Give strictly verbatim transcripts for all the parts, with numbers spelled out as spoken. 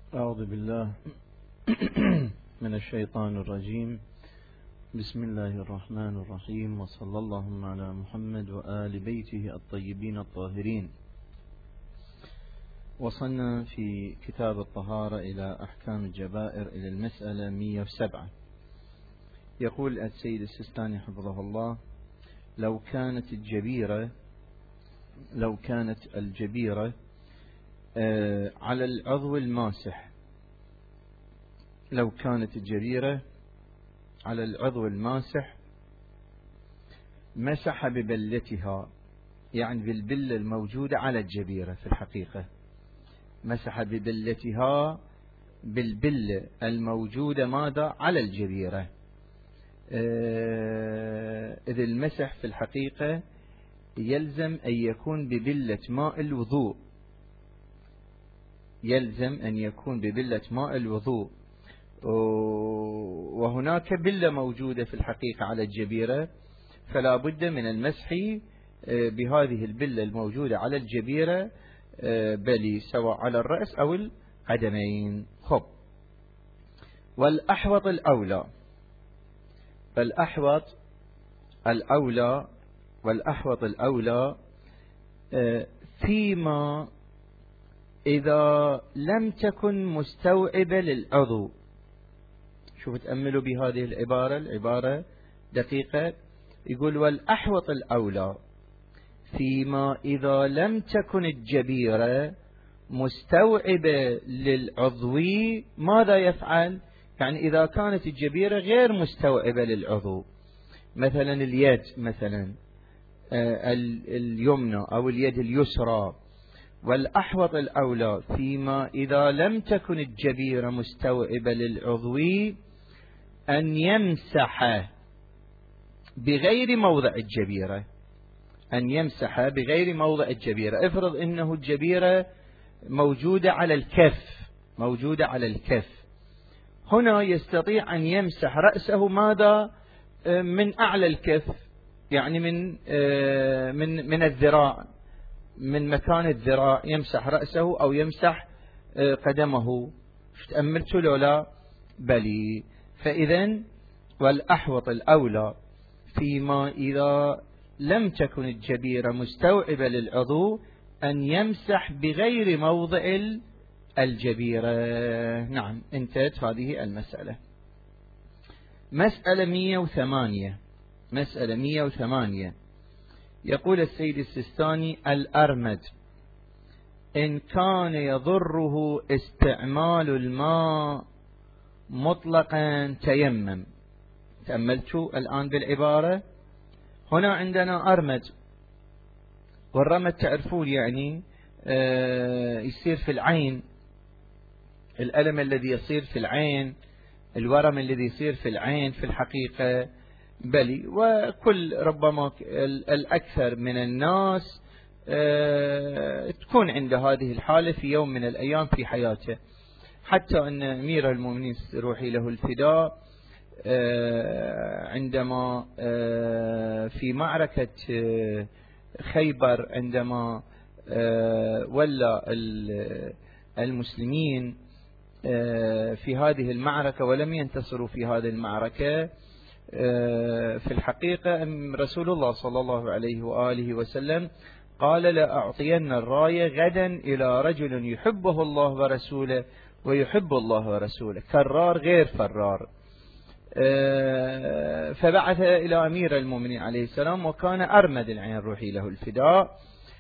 أعوذ بالله من الشيطان الرجيم. بسم الله الرحمن الرحيم، وصلى اللهم على محمد وآل بيته الطيبين الطاهرين. وصلنا في كتاب الطهارة إلى أحكام الجبائر إلى المسألة مئة وسبعة. يقول السيد السيستاني حفظه الله: لو كانت الجبيرة لو كانت الجبيرة آه على العضو الماسح لو كانت الجبيرة على العضو الماسح مسح ببلتها، يعني بالبلة الموجودة على الجبيرة. في الحقيقة مسح ببلتها، بالبلة الموجودة ماذا على الجبيرة. آه إذ المسح في الحقيقة يلزم أن يكون ببلة ماء الوضوء يلزم أن يكون ببلة ماء الوضوء وهناك بلة موجودة في الحقيقة على الجبيرة، فلا بد من المسح بهذه البلة الموجودة على الجبيرة، بل سواء على الرأس أو القدمين. خب، والأحوط الأولى الأحوط الأولى والأحوط الأولى فيما إذا لم تكن مستوعبة للعضو. شوف، تأملوا بهذه العبارة العبارة دقيقة. يقول: والأحوط الأولى فيما إذا لم تكن الجبيرة مستوعبة للعضو. ماذا يفعل؟ يعني إذا كانت الجبيرة غير مستوعبة للعضو، مثلا اليد مثلا اليمنى أو اليد اليسرى. والأحوط الأولى فيما إذا لم تكن الجبيرة مستوعبة للعضو أن يمسح بغير موضع الجبيرة أن يمسح بغير موضع الجبيرة. افرض أنه الجبيرة موجودة على الكف موجودة على الكف هنا يستطيع أن يمسح رأسه ماذا؟ من أعلى الكف، يعني من من من الذراع، من مكان الذراع يمسح رأسه أو يمسح قدمه. تأملتوا لو لا؟ بلي. فإذن والأحوط الأولى فيما إذا لم تكن الجبيرة مستوعبة للعضو أن يمسح بغير موضع الجبيرة. نعم، انتهت هذه المسألة. مسألة مئة وثمانية مسألة مئة وثمانية. يقول السيد السيستاني: الأرمد إن كان يضره استعمال الماء مطلقا تيمم. تأملتوا الآن بالعبارة؟ هنا عندنا أرمد، والرمد تعرفون يعني آه يصير في العين، الألم الذي يصير في العين، الورم الذي يصير في العين في الحقيقة. بلي، وكل ربما الأكثر من الناس أه تكون عند هذه الحالة في يوم من الأيام في حياته. حتى أن أمير المؤمنين روحي له الفداء أه عندما أه في معركة أه خيبر، عندما أه ولى المسلمين أه في هذه المعركة ولم ينتصروا في هذه المعركة، في الحقيقة رسول الله صلى الله عليه وآله وسلم قال: لا أعطين الراية غدا إلى رجل يحبه الله ورسوله ويحب الله ورسوله، كرار غير فرار. فبعث إلى أمير المؤمنين عليه السلام، وكان أرمد العين روحي له الفداء،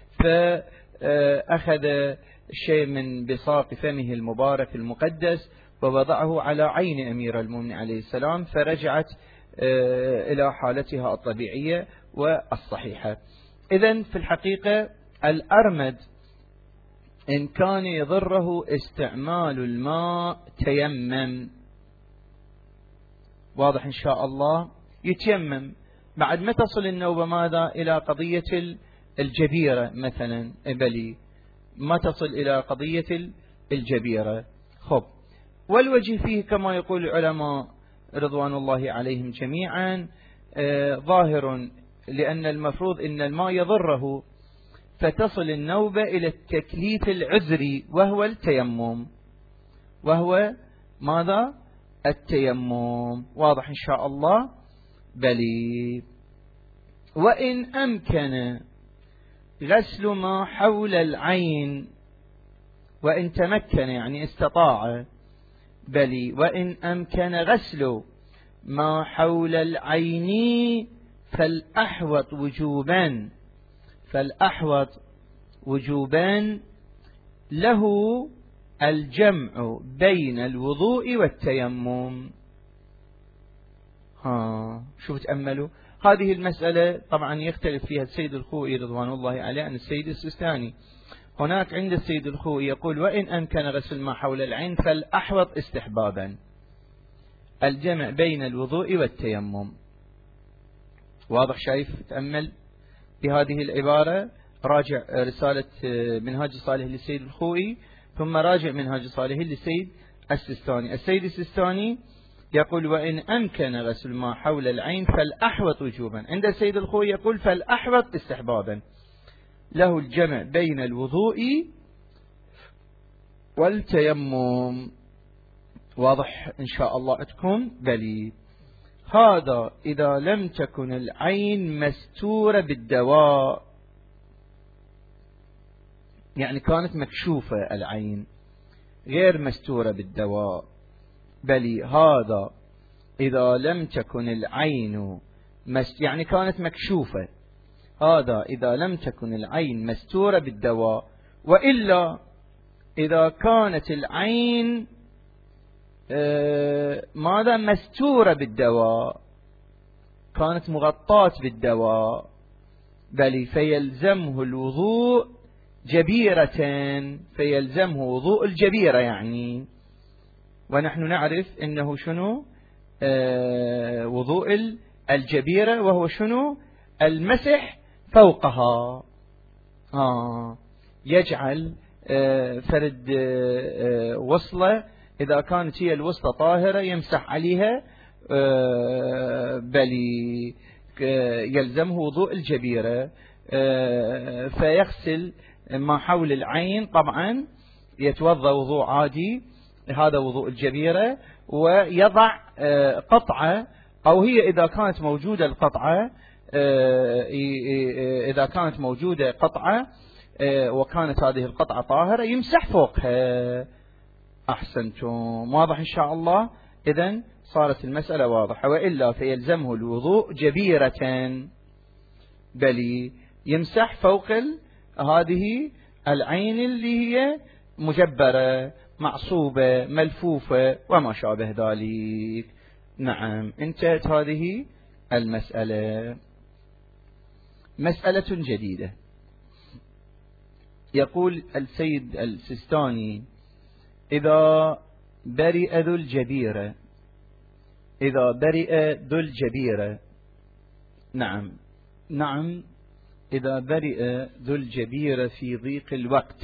فأخذ شيء من بساط فمه المبارك المقدس ووضعه على عين أمير المؤمنين عليه السلام، فرجعت إلى حالتها الطبيعية والصحيحة. إذن في الحقيقة الأرمد إن كان يضره استعمال الماء تيمم. واضح إن شاء الله؟ يتيمم. بعد ما تصل النوبة ماذا؟ إلى قضية الجبيرة مثلا، بلي ما تصل إلى قضية الجبيرة. خب، والوجه فيه كما يقول العلماء رضوان الله عليهم جميعا آه ظاهر، لأن المفروض إن الماء يضره، فتصل النوبة إلى التكليف العذري وهو التيمم. وهو ماذا؟ التيمم. واضح إن شاء الله؟ بلي. وإن أمكن غسل ما حول العين، وإن تمكن يعني استطاع، بلي وإن أمكن غسل ما حول العين فالأحوط وجوبا، فالأحوط وجوبا له الجمع بين الوضوء والتيمم. ها شوف تأملوا هذه المسألة، طبعا يختلف فيها السيد الخوئي رضوان الله عليه عن السيد السيستاني. هناك عند السيد الخوئي يقول وإن أمكن غسل ما حول العين فالأحوط استحبابا الجمع بين الوضوء والتيمم. واضح؟ شايف؟ تأمل بهذه العبارة، راجع رسالة منهاج صالح للسيد الخوئي، ثم راجع منهاج صالح للسيد السيستاني. السيد السيستاني يقول وإن أمكن غسل ما حول العين فالأحوط وجوبا، عند السيد الخوئي يقول فالأحوط استحبابا له الجمع بين الوضوء والتيمم. واضح إن شاء الله عندكم؟ بلي. هذا إذا لم تكن العين مستورة بالدواء، يعني كانت مكشوفة العين غير مستورة بالدواء. بلي هذا إذا لم تكن العين مست... يعني كانت مكشوفة، هذا إذا لم تكن العين مستورة بالدواء. وإلا إذا كانت العين آه ماذا؟ مستورة بالدواء، كانت مغطاة بالدواء، بل فيلزمه الوضوء جبيرة، فيلزمه وضوء الجبيرة يعني. ونحن نعرف أنه شنو آه وضوء الجبيرة، وهو شنو؟ المسح فوقها. آه يجعل آه فرد آه وصلة، إذا كانت هي الوسطى طاهرة يمسح عليها، آه بل يلزمه وضوء الجبيرة، آه فيغسل ما حول العين. طبعا يتوضأ وضوء عادي، هذا وضوء الجبيرة، ويضع آه قطعة، أو هي إذا كانت موجودة القطعة، إذا كانت موجودة قطعة وكانت هذه القطعة طاهرة يمسح فوقها. أحسنتم. واضح إن شاء الله؟ إذن صارت المسألة واضحة. وإلا فيلزمه الوضوء جبيرة، بل يمسح فوق هذه العين اللي هي مجبرة معصوبة ملفوفة وما شابه ذلك. نعم، انتهت هذه المسألة. مسألة جديدة. يقول السيد السيستاني إذا برئ ذو الجبيرة، إذا برئ ذو الجبيرة، نعم نعم إذا برئ ذو الجبيرة في ضيق الوقت،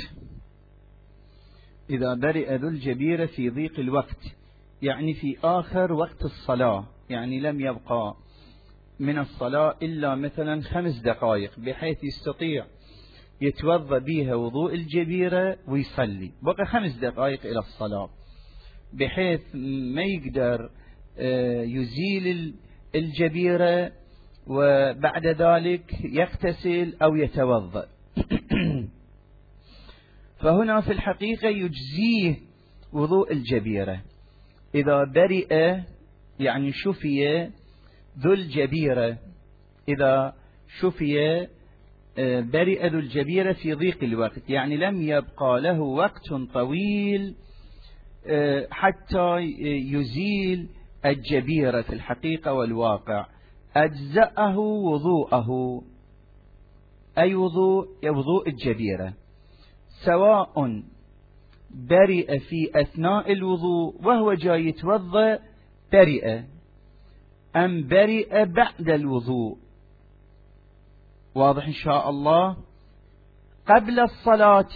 إذا برئ ذو الجبيرة في ضيق الوقت يعني في آخر وقت الصلاة، يعني لم يبقى من الصلاة إلا مثلا خمس دقائق بحيث يستطيع يتوضأ بها وضوء الجبيرة ويصلي، بقى خمس دقائق إلى الصلاة، بحيث ما يقدر يزيل الجبيرة وبعد ذلك يغتسل أو يتوضأ. فهنا في الحقيقة يجزيه وضوء الجبيرة إذا برئ، يعني شفي ذو الجبيرة، إذا شفي برئ ذو الجبيرة في ضيق الوقت، يعني لم يبقى له وقت طويل حتى يزيل الجبيرة في الحقيقة والواقع، أجزأه وضوءه، أي وضوء وضوء الجبيرة، سواء برئ في أثناء الوضوء وهو جاي يتوضأ برئ، أم برئ بعد الوضوء. واضح إن شاء الله؟ قبل الصلاة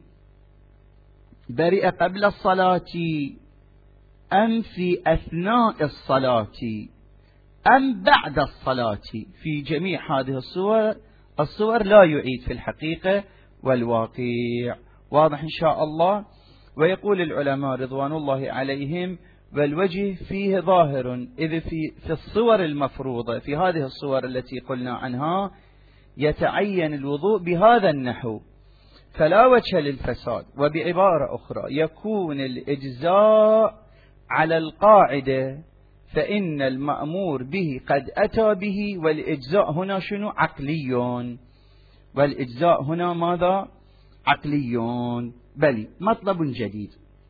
برئ قبل الصلاة، أم في أثناء الصلاة، أم بعد الصلاة. في جميع هذه الصور الصور لا يعيد في الحقيقة والواقع. واضح إن شاء الله؟ ويقول العلماء رضوان الله عليهم: والوجه فيه ظاهر، إذ في, في الصور المفروضة، في هذه الصور التي قلنا عنها، يتعين الوضوء بهذا النحو فلا وجه للفساد. وبعبارة أخرى يكون الإجزاء على القاعدة، فإن المأمور به قد أتى به، والإجزاء هنا شنو؟ عقلي. والإجزاء هنا ماذا؟ عقلي. بل مطلب جديد،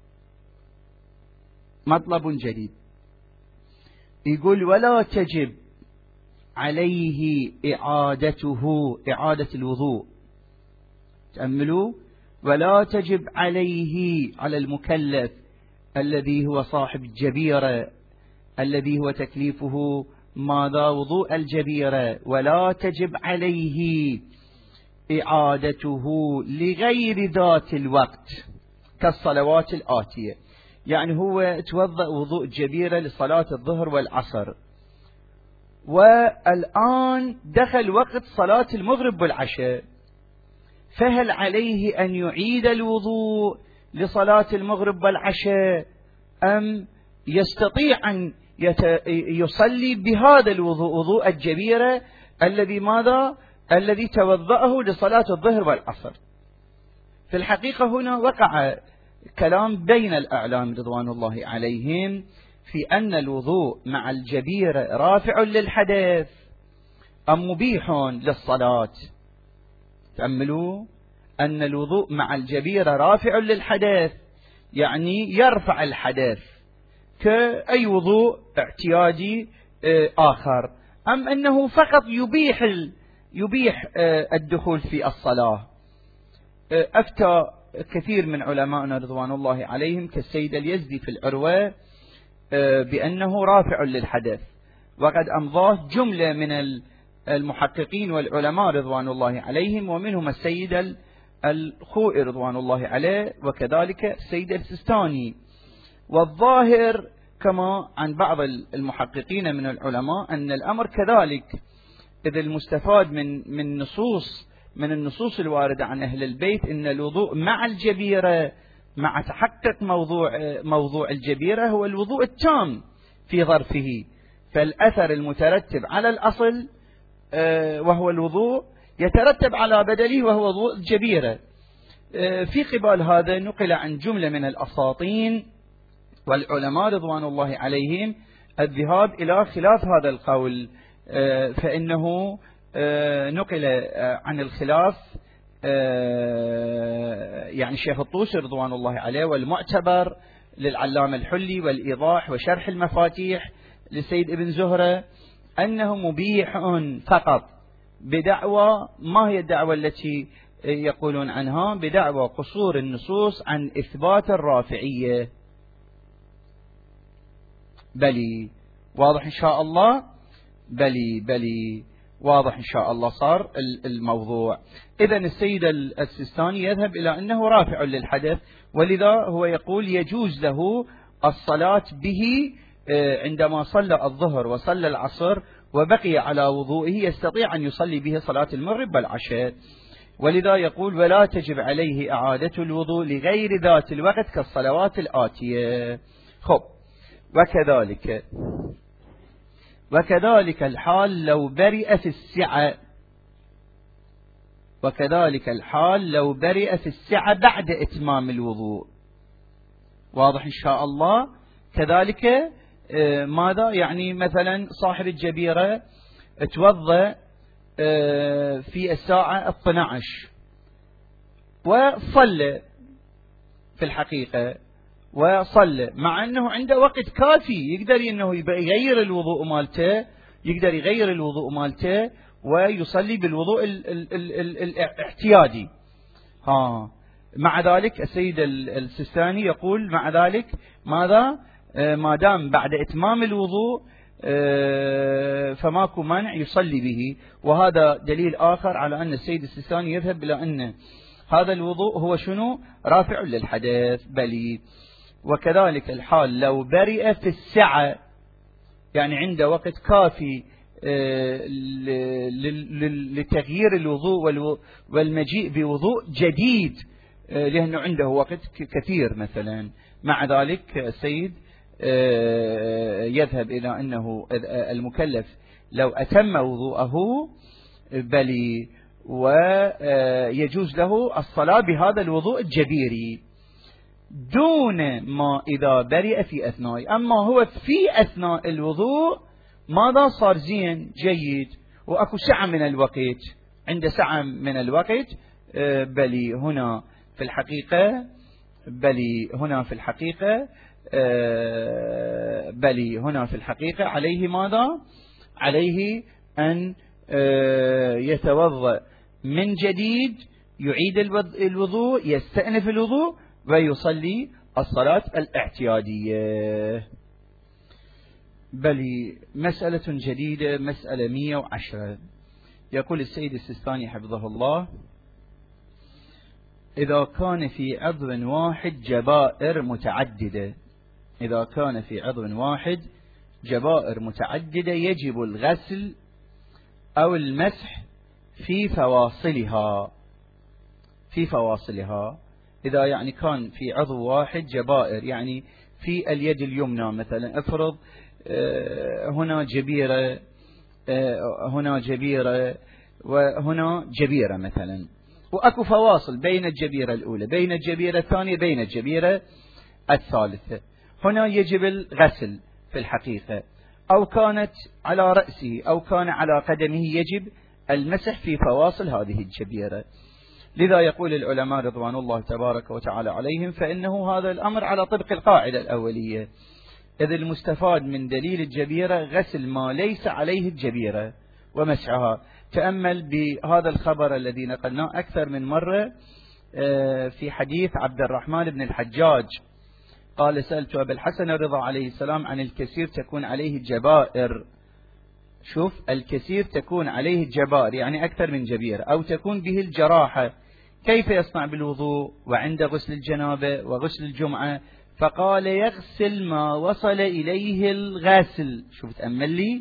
مطلب جديد يقول: ولا تجب عليه إعادته، إعادة الوضوء. تأملوا: ولا تجب عليه، على المكلف الذي هو صاحب الجبيرة، الذي هو تكليفه ماذا؟ وضوء الجبيرة. ولا تجب عليه إعادته لغير ذات الوقت كالصلوات الآتية. يعني هو توضأ وضوء الجبيرة لصلاة الظهر والعصر، والآن دخل وقت صلاة المغرب والعشاء، فهل عليه أن يعيد الوضوء لصلاة المغرب والعشاء، أم يستطيع أن يصلي بهذا الوضوء، وضوء الجبيرة الذي ماذا؟ الذي توضأه لصلاة الظهر والعصر؟ في الحقيقة هنا وقع كلام بين الأعلام رضوان الله عليهم في أن الوضوء مع الجبيرة رافع للحدث أم مبيح للصلاة. تأملوا أن الوضوء مع الجبيرة رافع للحدث، يعني يرفع الحدث كأي وضوء اعتيادي آخر، أم أنه فقط يبيح يبيح الدخول في الصلاة. أفتى كثير من علمائنا رضوان الله عليهم كالسيد اليزدي في العروة بأنه رافع للحدث، وقد أمضاه جملة من المحققين والعلماء رضوان الله عليهم، ومنهم السيد الخوئي رضوان الله عليه، وكذلك السيد السيستاني. والظاهر كما عن بعض المحققين من العلماء أن الأمر كذلك، إذ المستفاد من من نصوص من النصوص الواردة عن أهل البيت أن الوضوء مع الجبيرة، مع تحقق موضوع موضوع الجبيرة، هو الوضوء التام في ظرفه، فالأثر المترتب على الأصل وهو الوضوء يترتب على بدله وهو وضوء الجبيرة. في قبال هذا نقل عن جملة من الأساطين والعلماء رضوان الله عليهم الذهاب إلى خلاف هذا القول، فإنه نقل عن الخلاف يعني شيخ الطوسي رضوان الله عليه، والمعتبر للعلامة الحلي، والإيضاح وشرح المفاتيح للسيد ابن زهرة، أنه مبيح فقط، بدعوى ما هي الدعوة التي يقولون عنها؟ بدعوى قصور النصوص عن إثبات الرافعية. بلي واضح إن شاء الله؟ بلي بلي واضح إن شاء الله صار الموضوع. إذن السيد السيستاني يذهب إلى أنه رافع للحدث، ولذا هو يقول يجوز له الصلاة به عندما صلى الظهر وصلى العصر وبقي على وضوئه، يستطيع أن يصلي به صلاة المغرب والعشاء. ولذا يقول: ولا تجب عليه إعادة الوضوء لغير ذات الوقت كالصلوات الآتية. خب، وكذلك وكذلك الحال لو برئ في السعة، وكذلك الحال لو برئ في السعة بعد إتمام الوضوء. واضح إن شاء الله؟ كذلك ماذا؟ يعني مثلا صاحب الجبيرة توضأ في الساعة اثنتي عشرة وصلى في الحقيقة، وصلى مع أنه عنده وقت كافي يقدر أنه يغير الوضوء مالته، يقدر يغير الوضوء مالته ويصلي بالوضوء ال ال ال ال الاحتيادي. ها مع ذلك السيد السيستاني يقول مع ذلك ماذا؟ ما دام بعد إتمام الوضوء فماكو مانع يصلي به. وهذا دليل آخر على أن السيد السيستاني يذهب إلى أن هذا الوضوء هو شنو؟ رافع للحدث. بلي وكذلك الحال لو برئ في السعة، يعني عنده وقت كافي لتغيير الوضوء والمجيء بوضوء جديد لأنه عنده وقت كثير مثلا. مع ذلك السيد يذهب إلى أنه المكلف لو أتم وضوءه بل ويجوز له الصلاة بهذا الوضوء الجبيري دون ما إذا برئ في أثناء. أما هو في أثناء الوضوء ماذا صار زين جيد وأكو سعة من الوقت، عند سعة من الوقت بل هنا في الحقيقة بل هنا في الحقيقة بل هنا في الحقيقة عليه ماذا؟ عليه أن يتوضأ من جديد، يعيد الوضوء، يستأنف الوضوء ويصلي الصلاة الاعتيادية. بل مسألة جديدة، مسألة مئة وعشرة. يقول السيد السيستاني حفظه الله: إذا كان في عضو واحد جبائر متعددة إذا كان في عضو واحد جبائر متعددة يجب الغسل أو المسح في فواصلها في فواصلها إذا يعني كان في عضو واحد جبائر، يعني في اليد اليمنى مثلا، افرض هنا جبيرة هنا جبيرة وهنا جبيرة مثلا، وأكو فواصل بين الجبيرة الأولى بين الجبيرة الثانية بين الجبيرة الثالثة، هنا يجب الغسل في الحقيقة، أو كانت على رأسه أو كان على قدمه يجب المسح في فواصل هذه الجبيرة. لذا يقول العلماء رضوان الله تبارك وتعالى عليهم: فإنه هذا الأمر على طبق القاعدة الأولية، إذ المستفاد من دليل الجبيرة غسل ما ليس عليه الجبيرة ومسحها. تأمل بهذا الخبر الذي نقلناه أكثر من مرة في حديث عبد الرحمن بن الحجاج، قال: سألت أبا الحسن الرضا عليه السلام عن الكثير تكون عليه الجبائر. شوف، الكثير تكون عليه الجبائر يعني أكثر من جبير، أو تكون به الجراحة، كيف يصنع بالوضوء وعند غسل الجنابة وغسل الجمعة؟ فقال: يغسل ما وصل إليه الغاسل. شوف تأمل لي،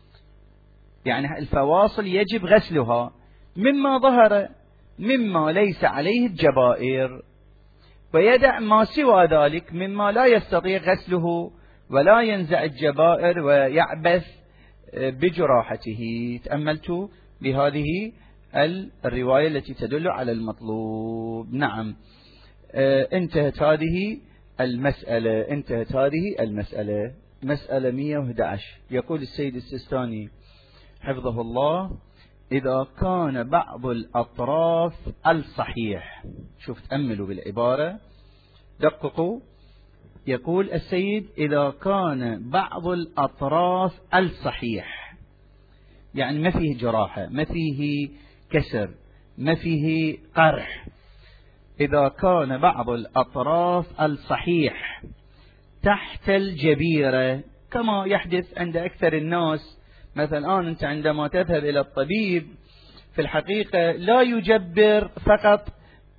يعني الفواصل يجب غسلها مما ظهر مما ليس عليه الجبائر، ويدع ما سوى ذلك مما لا يستطيع غسله ولا ينزع الجبائر ويعبث بجراحته. تأملت بهذه الرواية التي تدل على المطلوب. نعم، انتهت هذه المسألة انتهت هذه المسألة مسألة مئة وأحد عشر. يقول السيد السيستاني حفظه الله: إذا كان بعض الأطراف الصحيح. شوف تأملوا بالعبارة، دققوا. يقول السيد: إذا كان بعض الأطراف الصحيح، يعني ما فيه جراحة، ما فيه كسر، ما فيه قرح. إذا كان بعض الأطراف الصحيح تحت الجبيرة، كما يحدث عند أكثر الناس. مثلا الآن أنت عندما تذهب إلى الطبيب في الحقيقة لا يجبر فقط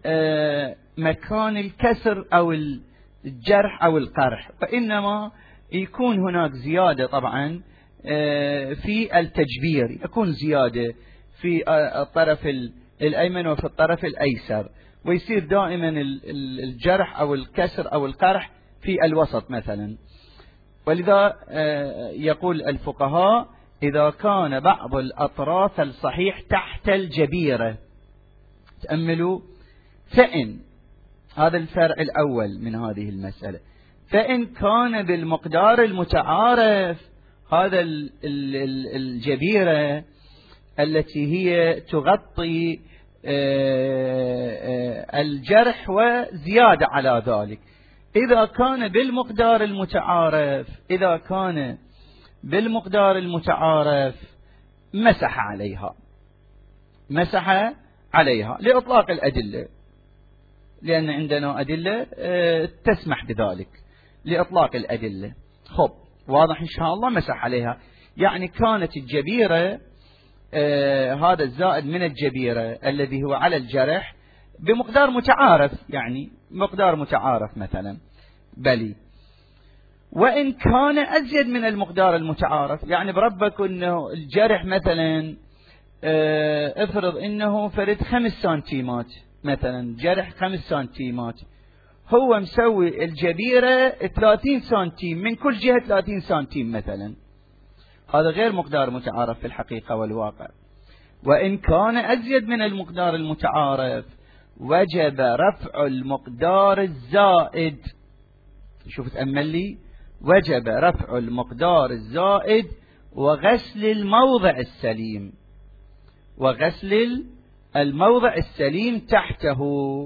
مكان الكسر أو الجرح أو القرح، وإنما يكون هناك زيادة طبعا في التجبير، يكون زيادة في الطرف الأيمن وفي الطرف الأيسر، ويصير دائما الجرح أو الكسر أو القرح في الوسط مثلا. ولذا يقول الفقهاء: إذا كان بعض الأطراف الصحيح تحت الجبيرة. تأملوا، فإن هذا الفرع الأول من هذه المسألة، فإن كان بالمقدار المتعارف، هذا الجبيرة التي هي تغطي الجرح وزيادة على ذلك، إذا كان بالمقدار المتعارف إذا كان بالمقدار المتعارف مسح عليها مسح عليها لإطلاق الأدلة، لأن عندنا أدلة تسمح بذلك لإطلاق الأدلة. خب، واضح إن شاء الله. مسح عليها يعني كانت الجبيرة آه هذا الزائد من الجبيرة الذي هو على الجرح بمقدار متعارف، يعني مقدار متعارف مثلا. بلي وإن كان أزيد من المقدار المتعارف، يعني بربك أنه الجرح مثلا آه افرض أنه فرد خمس سنتيمات مثلا جرح خمس سنتيمات، هو مسوي الجبيرة ثلاثين سنتيم من كل جهة، ثلاثين سنتيم مثلا، هذا غير مقدار متعارف في الحقيقة والواقع. وإن كان أزيد من المقدار المتعارف وجب رفع المقدار الزائد. شوف تأمل لي، وجب رفع المقدار الزائد وغسل الموضع السليم، وغسل الموضع السليم تحته،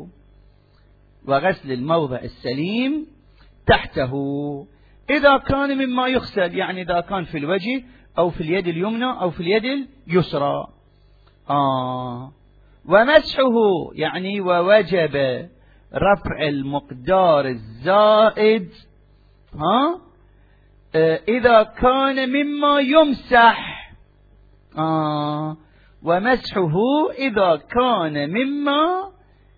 وغسل الموضع السليم تحته إذا كان مما يغسل، يعني إذا كان في الوجه أو في اليد اليمنى أو في اليد اليسرى. آه ومسحه يعني ووجب رفع المقدار الزائد ها آه إذا كان مما يمسح. آه ومسحه إذا كان مما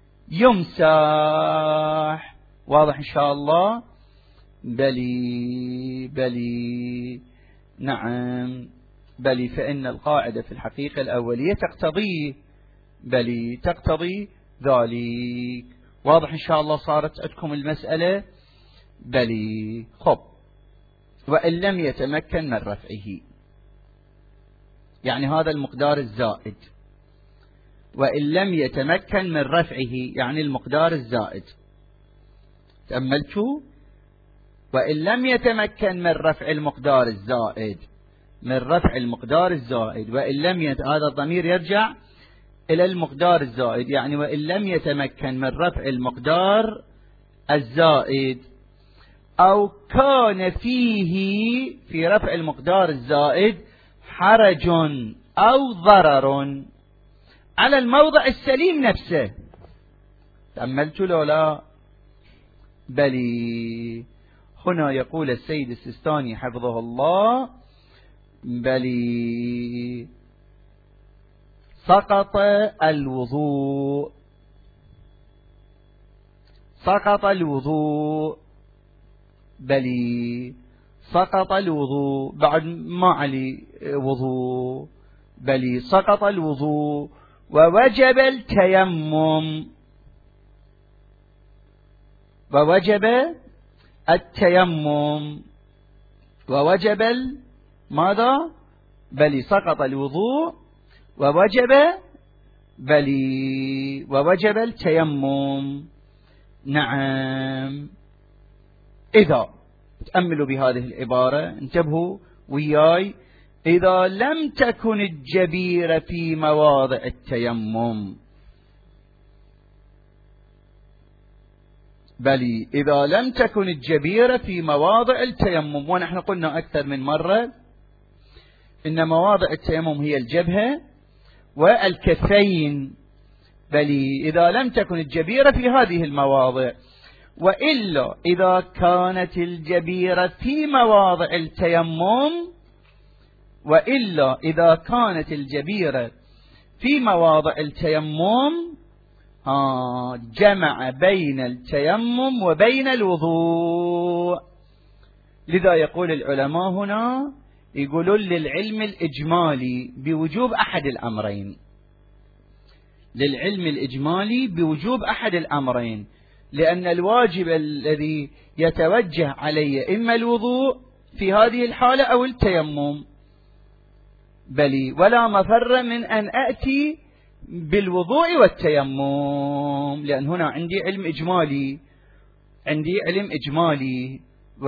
يمسح. واضح إن شاء الله؟ بلي بلي نعم بلي، فإن القاعدة في الحقيقة الأولية تقتضي بلي تقتضي ذلك. واضح إن شاء الله؟ صارت عندكم المسألة؟ بلي. خب، وإن لم يتمكن من رفعه، يعني هذا المقدار الزائد، وإن لم يتمكن من رفعه يعني المقدار الزائد. تأملتوا؟ وإن لم يتمكن من رفع المقدار الزائد، من رفع المقدار الزائد وإن لم يت... هذا الضمير يرجع إلى المقدار الزائد، يعني وإن لم يتمكن من رفع المقدار الزائد أو كان فيه في رفع المقدار الزائد حرج أو ضرر على الموضع السليم نفسه. تأملتوا لو لا؟ بلي. هنا يقول السيد السيستاني حفظه الله: بلي سقط الوضوء، سقط الوضوء، بلي سقط الوضوء، بعد ما علي وضوء، بلي سقط الوضوء ووجب التيمم، ووجب التيمم، ووجب ماذا؟ بلي سقط الوضوء ووجب بلي ووجب التيمم. نعم. إذا تأملوا بهذه العبارة، انتبهوا وياي، إذا لم تكن الجبيرة في مواضع التيمم، بل إذا لم تكن الجبيرة في مواضع التيمم، ونحن قلنا أكثر من مرة إن مواضع التيمم هي الجبهة والكفين، بل إذا لم تكن الجبيرة في هذه المواضع، وإلا إذا كانت الجبيرة في مواضع التيمم، وإلا إذا كانت الجبيرة في مواضع التيمم آه جمع بين التيمم وبين الوضوء. لذا يقول العلماء هنا، يقولون للعلم الإجمالي بوجوب أحد الأمرين، للعلم الإجمالي بوجوب أحد الأمرين، لأن الواجب الذي يتوجه علي إما الوضوء في هذه الحالة أو التيمم، بل ولا مفر من أن أأتي بالوضوء والتيمم، لأن هنا عندي علم إجمالي، عندي علم إجمالي، و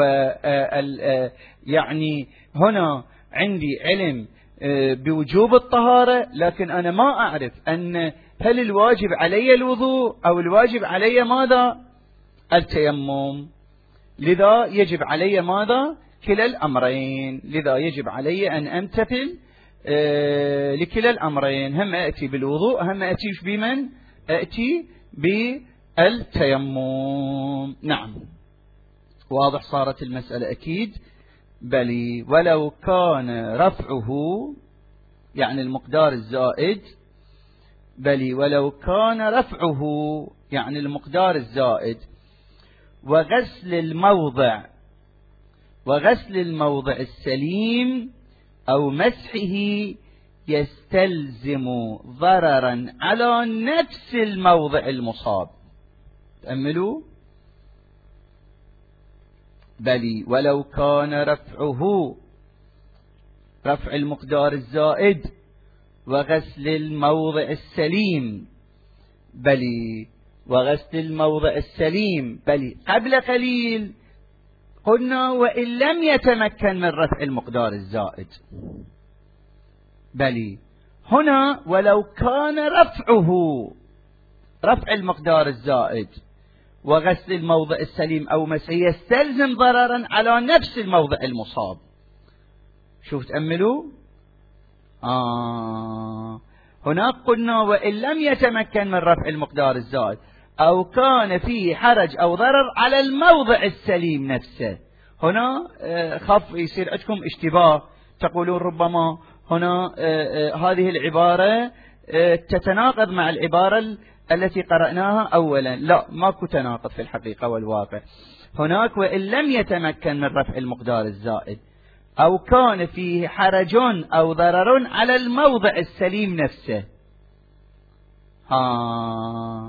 يعني هنا عندي علم بوجوب الطهارة، لكن أنا ما أعرف أن هل الواجب علي الوضوء أو الواجب علي ماذا؟ التيمم. لذا يجب علي ماذا؟ كلا الأمرين. لذا يجب علي أن أمتثل آه لكلا الأمرين، هم أأتي بالوضوء هم أأتي بمن؟ أأتي بالتيمم. نعم، واضح صارت المسألة أكيد. بل ولو كان رفعه يعني المقدار الزائد، بل ولو كان رفعه يعني المقدار الزائد وغسل الموضع وغسل الموضع السليم أو مسحه يستلزم ضررا على نفس الموضع المصاب. تأملوا. بل ولو كان رفعه رفع المقدار الزائد وغسل الموضع السليم بل وغسل الموضع السليم بل قبل قليل قلنا وإن لم يتمكن من رفع المقدار الزائد، بل هنا ولو كان رفعه رفع المقدار الزائد وغسل الموضع السليم أو مسحه يستلزم ضررا على نفس الموضع المصاب. شوف تأملوا. آه هناك قلنا وإن لم يتمكن من رفع المقدار الزائد أو كان فيه حرج أو ضرر على الموضع السليم نفسه. هنا خف يصير عندكم اشتباه، تقولون ربما هنا هذه العبارة تتناقض مع العبارة التي قرأناها أولا. لا، ماكو تناقض في الحقيقة والواقع. هناك وإن لم يتمكن من رفع المقدار الزائد أو كان فيه حرج أو ضرر على الموضع السليم نفسه. ها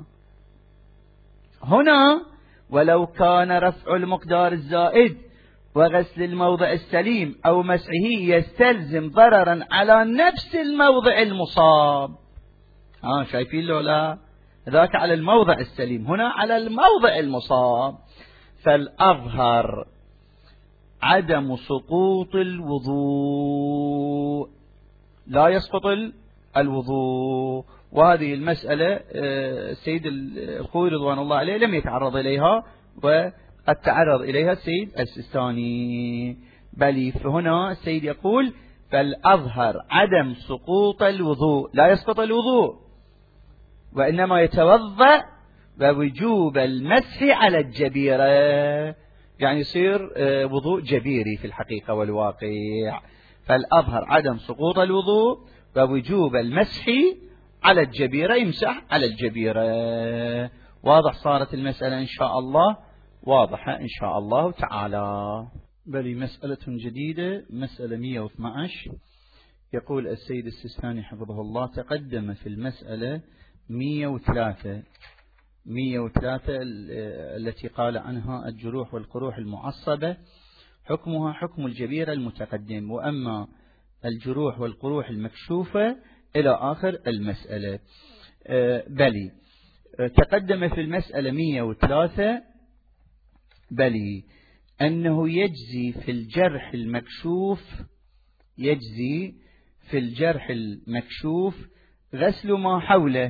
هنا ولو كان رفع المقدار الزائد وغسل الموضع السليم أو مسحه يستلزم ضررا على نفس الموضع المصاب. ها شايفين له؟ لا، ذاك على الموضع السليم، هنا على الموضع المصاب. فالأظهر عدم سقوط الوضوء، لا يسقط الوضوء. وهذه المسألة السيد الخوئي رضوان الله عليه لم يتعرض إليها، وقد تعرض إليها السيد السيستاني. بل فهنا السيد يقول فالأظهر عدم سقوط الوضوء، لا يسقط الوضوء وإنما يتوضأ ووجوب المسح على الجبيرة، يعني يصير وضوء جبيري في الحقيقة والواقع. فالأظهر عدم سقوط الوضوء ووجوب المسح على الجبيرة، يمسح على الجبيرة. واضح صارت المسألة إن شاء الله، واضحة إن شاء الله تعالى. بل مسألة جديدة، مسألة مئة واثني عشر. يقول السيد السيستاني حفظه الله: تقدم في المسألة مئة وثلاثة مئة وثلاثة التي قال عنها الجروح والقروح المعصبة حكمها حكم الجبيرة المتقدم، وأما الجروح والقروح المكشوفة إلى آخر المسألة. بلي تقدم في المسألة مئة وثلاثة بلي أنه يجزي في الجرح المكشوف يجزي في الجرح المكشوف غسل ما حوله،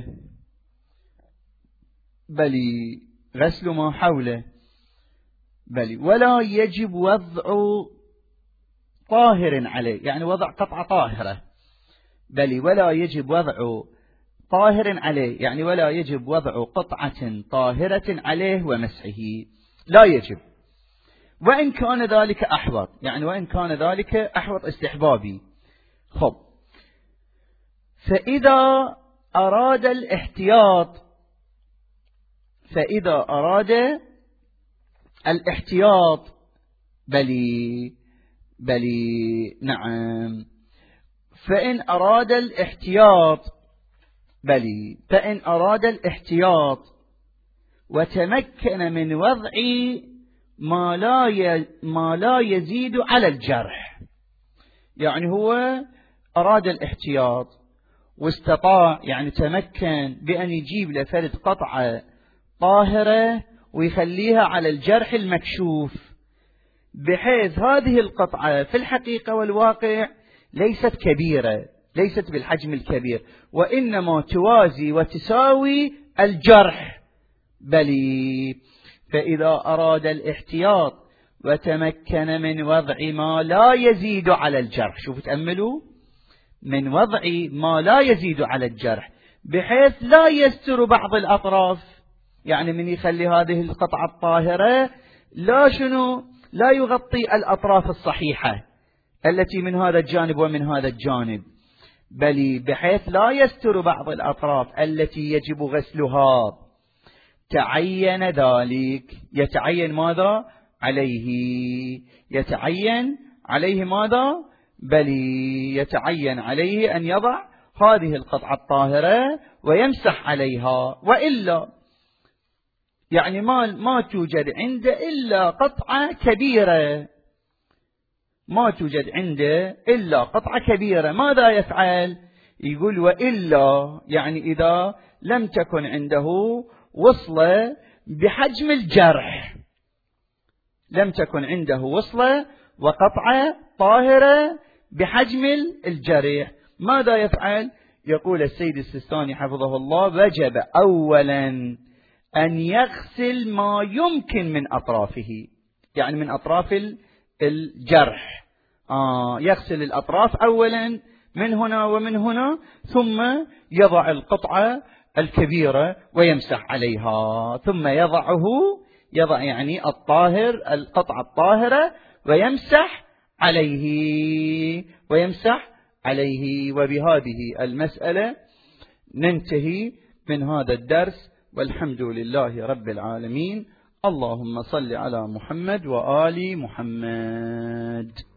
بلي غسل ما حوله بلي ولا يجب وضع طاهر عليه، يعني وضع قطعة طاهرة. بلي ولا يجب وضع طاهر عليه، يعني ولا يجب وضع قطعة طاهرة عليه ومسحه، لا يجب. وإن كان ذلك أحوط، يعني وإن كان ذلك أحوط استحبابي. خب، فإذا أراد الاحتياط فإذا أراد الاحتياط بلي بلي نعم فإن أراد الاحتياط بلي فإن أراد الاحتياط وتمكن من وضع ما لا ما لا يزيد على الجرح، يعني هو أراد الاحتياط واستطاع، يعني تمكن بأن يجيب لفرد قطعة طاهرة ويخليها على الجرح المكشوف، بحيث هذه القطعة في الحقيقة والواقع ليست كبيرة، ليست بالحجم الكبير، وإنما توازي وتساوي الجرح. بلي فإذا أراد الاحتياط وتمكن من وضع ما لا يزيد على الجرح، شوفوا تأملوا، من وضع ما لا يزيد على الجرح بحيث لا يستر بعض الأطراف، يعني من يخلي هذه القطعة الطاهرة لا شنو لا يغطي الأطراف الصحيحة التي من هذا الجانب ومن هذا الجانب، بل بحيث لا يستر بعض الأطراف التي يجب غسلها. تعين ذلك، يتعين ماذا عليه؟ يتعين عليه ماذا؟ بل يتعين عليه أن يضع هذه القطعة الطاهرة ويمسح عليها، وإلا يعني ما ما توجد عنده إلا قطعة كبيرة، ما توجد عنده إلا قطعة كبيرة، ماذا يفعل؟ يقول وإلا يعني إذا لم تكن عنده وصلة بحجم الجرح، لم تكن عنده وصلة وقطعة طاهرة بحجم الجرح، ماذا يفعل؟ يقول السيد السيستاني حفظه الله وجب أولا أن يغسل ما يمكن من أطرافه، يعني من أطراف الجرح، آه يغسل الأطراف أولا من هنا ومن هنا، ثم يضع القطعة الكبيرة ويمسح عليها، ثم يضعه يضع يعني الطاهر القطعة الطاهرة ويمسح عليه ويمسح عليه. وبهذه المسألة ننتهي من هذا الدرس، والحمد لله رب العالمين. اللهم صل على محمد وآل محمد.